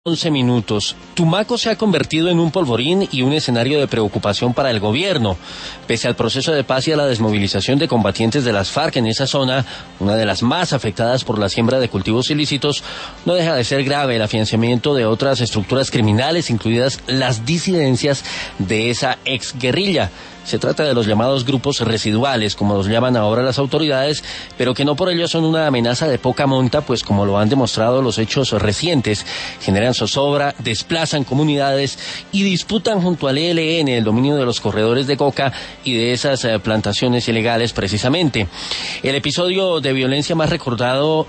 11 minutos. Tumaco se ha convertido en un polvorín y un escenario de preocupación para el gobierno. Pese al proceso de paz y a la desmovilización de combatientes de las FARC en esa zona, una de las más afectadas por la siembra de cultivos ilícitos, no deja de ser grave el afianzamiento de otras estructuras criminales, incluidas las disidencias de esa exguerrilla. Se trata de los llamados grupos residuales, como los llaman ahora las autoridades, pero que no por ello son una amenaza de poca monta, pues como lo han demostrado los hechos recientes, generan zozobra, desplazan comunidades y disputan junto al ELN el dominio de los corredores de coca y de esas plantaciones ilegales precisamente. El episodio de violencia más recordado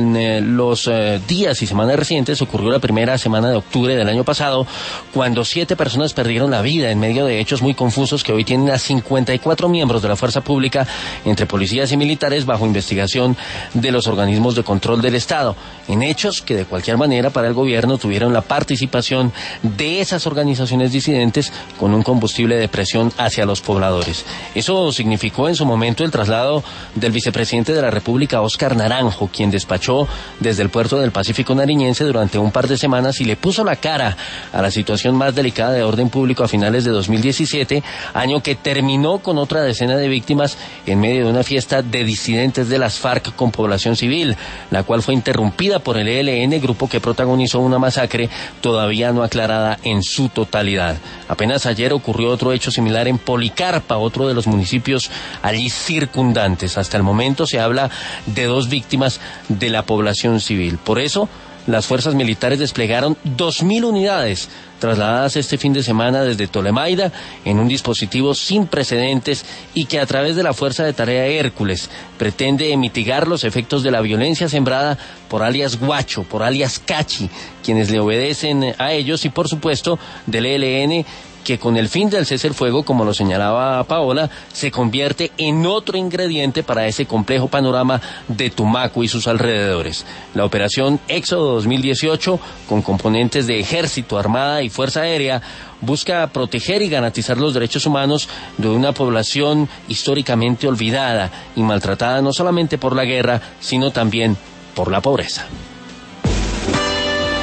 en los días y semanas recientes ocurrió la primera semana de octubre del año pasado, cuando 7 personas perdieron la vida en medio de hechos muy confusos que hoy tienen a 54 miembros de la fuerza pública, entre policías y militares, bajo investigación de los organismos de control del Estado, en hechos que de cualquier manera para el gobierno tuvieron la participación de esas organizaciones disidentes con un combustible de presión hacia los pobladores. Eso significó en su momento el traslado del vicepresidente de la República, Óscar Naranjo, quien despachó desde el puerto del Pacífico nariñense durante un par de semanas y le puso la cara a la situación más delicada de orden público a finales de 2017, año que terminó con otra decena de víctimas en medio de una fiesta de disidentes de las FARC con población civil, la cual fue interrumpida por el ELN, grupo que protagonizó una masacre todavía no aclarada en su totalidad. Apenas ayer ocurrió otro hecho similar en Policarpa, otro de los municipios allí circundantes. Hasta el momento se habla de 2 víctimas de la población civil. Por eso, las fuerzas militares desplegaron 2.000 unidades trasladadas este fin de semana desde Tolemaida en un dispositivo sin precedentes y que a través de la Fuerza de Tarea Hércules pretende mitigar los efectos de la violencia sembrada por alias Guacho, por alias Cachi, quienes le obedecen a ellos, y por supuesto del ELN, que con el fin del cese el fuego, como lo señalaba Paola, se convierte en otro ingrediente para ese complejo panorama de Tumaco y sus alrededores. La operación Éxodo 2018, con componentes de Ejército, Armada y Fuerza Aérea, busca proteger y garantizar los derechos humanos de una población históricamente olvidada y maltratada no solamente por la guerra, sino también por la pobreza.